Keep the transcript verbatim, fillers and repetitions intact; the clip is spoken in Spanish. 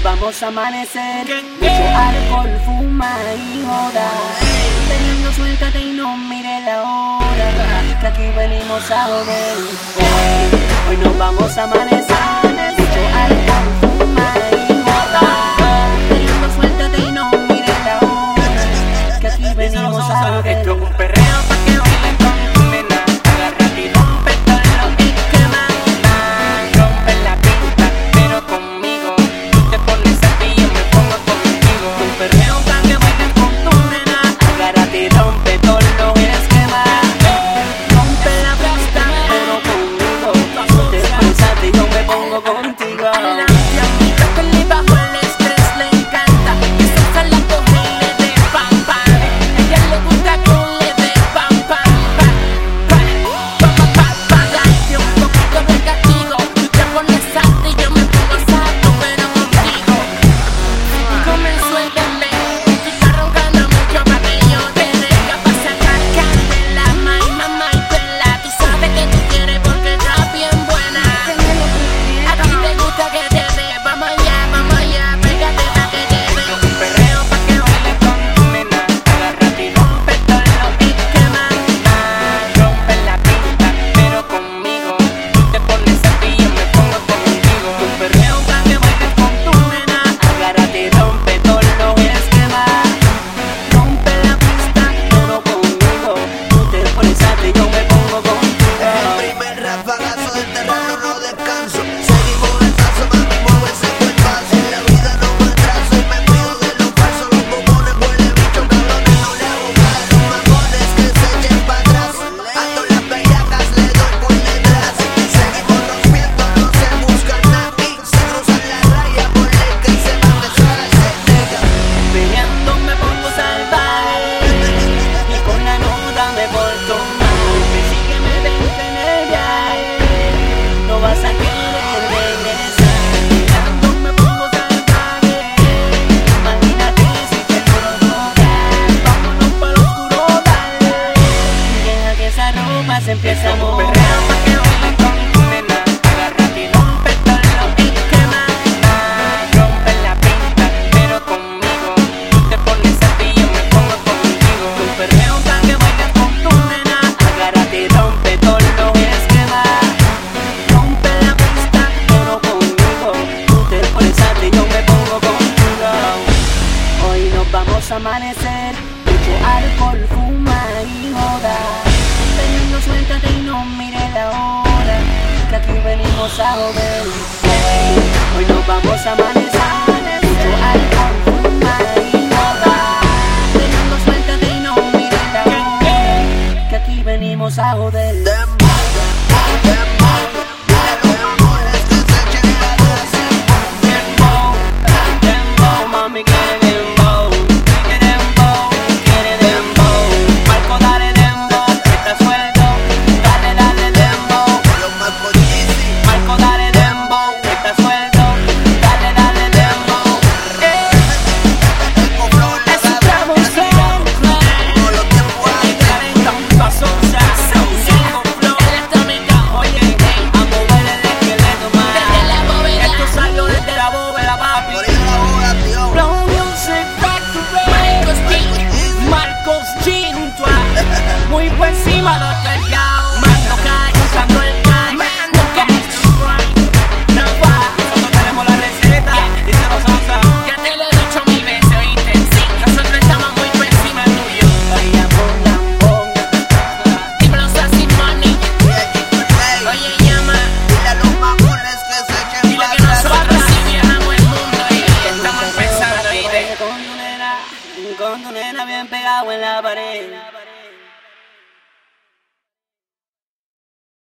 vamos a amanecer. Mucho alcohol, fuma y joda. Teniendo suéltate y no mire la hora, que aquí venimos a joder. Hoy, hoy nos vamos a amanecer. Mucho alcohol, fuma y joda. Teniendo suéltate y no mire la hora, que aquí venimos a joder. Esto es un perreo pa' que bailen con tu nena. Agárrate y rompe todo lo que quema. Rompe la pista, pero conmigo. Tú te pones a ti y yo me pongo contigo. Un perreo pa' que bailen con tu nena. Agárrate y rompe todo lo que esquema. Rompe la pista, pero conmigo. Tú te pones a ti y yo me pongo contigo. Se empieza a mover. Perreo pa' que bailen con tu nena. Agárrate y rompe todo lo que quema. Rompe la pista, pero conmigo. Tú te pones a ti y yo me pongo contigo. Un perreo pa' que bailen con tu nena. Agárrate y rompe todo lo que esquema. Rompe la pista, pero conmigo. Tú te pones a ti y yo me pongo contigo. Hoy nos vamos a amanecer. Mucho alcohol, fuma y joda. Teniendo suéltate y no mire la hora, que aquí venimos a joder. Hoy, hoy nos vamos a amanecer. Mucho alcohol, fuma y joda. Teniendo suéltate y no mire la hora, que aquí venimos a joder. Muy por encima de los pegados. Mando cae, usando el cae. Mando cae. No va. Nosotros tenemos la receta. Dice los Sosa. Ya te lo he dicho mil veces, oíste. Sí, nosotros estamos muy por encima tuyo. Vayamos lambón. Dímelo, Sassy Money. Oye, llama. Dile a los mamones que se echen Dile para que atrás. nosotros sí viajamos el mundo y estamos empezando, oíste. Con tu nena, con tu nena bien pegado en la pared.